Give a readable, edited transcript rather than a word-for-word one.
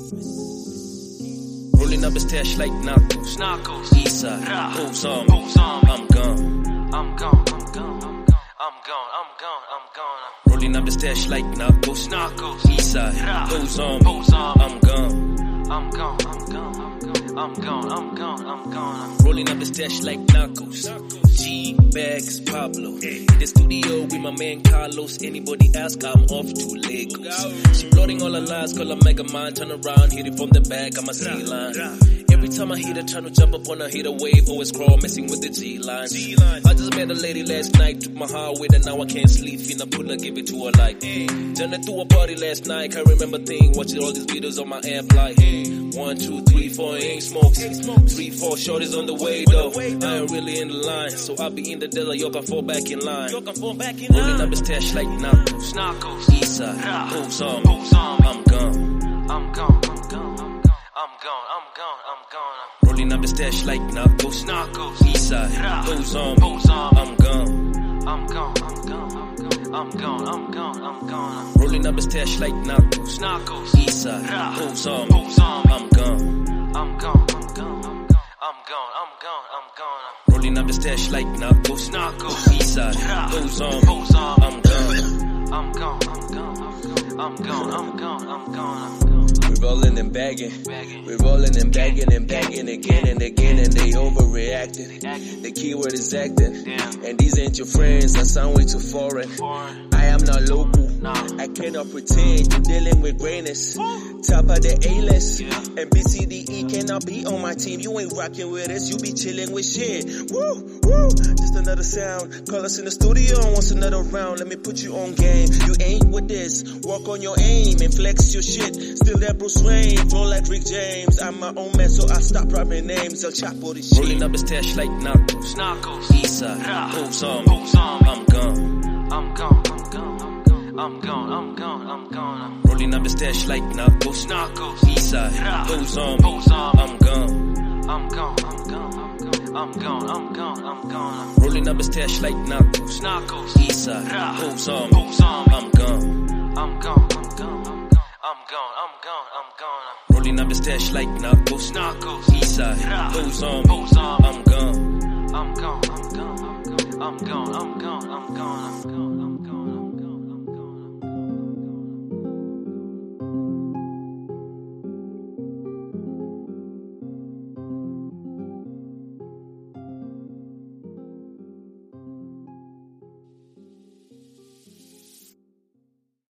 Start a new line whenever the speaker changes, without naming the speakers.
Rolling up a stash like Narcos. Eastside, who's on me? I'm gone. I'm gone. Rolling up the stash like Narcos. Eastside, who's on me? I'm gone. I'm gone. Rolling up the stash like Narcos. G-Bags, Pablo. In the studio with my man Carlos. Anybody ask, I'm off to Lagos. She floating all her lines, call her Mega Man. Turn around, hit it from the back, I'm a C-line. Every time I hit her, trying to jump up on her, hit a wave, always crawl, messing with the G-line. I just met a lady last night, took my heart with her, now I can't sleep. Finna pull her, give it to her like, turned her to a party last night, can't remember thing, watching all these videos on my app like, 1, 2, 3, 4, ain't smokes. 3, 4 shorties on the way though. I ain't really in the line, so I'll be in the desert, yo, can fall back in line. Rolling up the stash like Narcos. Eastside, who's on me? I'm gone. Rolling up the stash like Narcos. Eastside, who's on me? I'm gone. Rolling up the stash like Narcos. Eastside, who's on me? I'm gone. Rolling up the stash like Narcos. Eastside, who's on me? I'm gone.
We're rolling and bagging. We're rolling and bagging and bagging again and again, and they overreacting. The keyword is acting. And these ain't your friends, I sound way too foreign. I am not local. I cannot pretend you're dealing with greatness. Top of the A-list. And BCDE cannot be on my team. You ain't rocking with us, you be chilling with shit. Woo, woo. Just another sound. Call us in the studio and wants another round. Let me put you on game. You ain't with this. Work on your aim and flex your shit. Still that Bruce Wayne, flow like Rick James. I'm my own man, so I stop rapping names. I'll chop all this shit.
Rolling up the stash like Narcos. Eastside, who's on me? I'm gone. Rolling up the stash like Narcos. Eastside, who's on me? I'm gone. Rolling up the stash like Narcos. Eastside, who's on me? I'm gone. Rolling up the stash like Narcos. Eastside, who's on me? I'm gone.
I'm gone.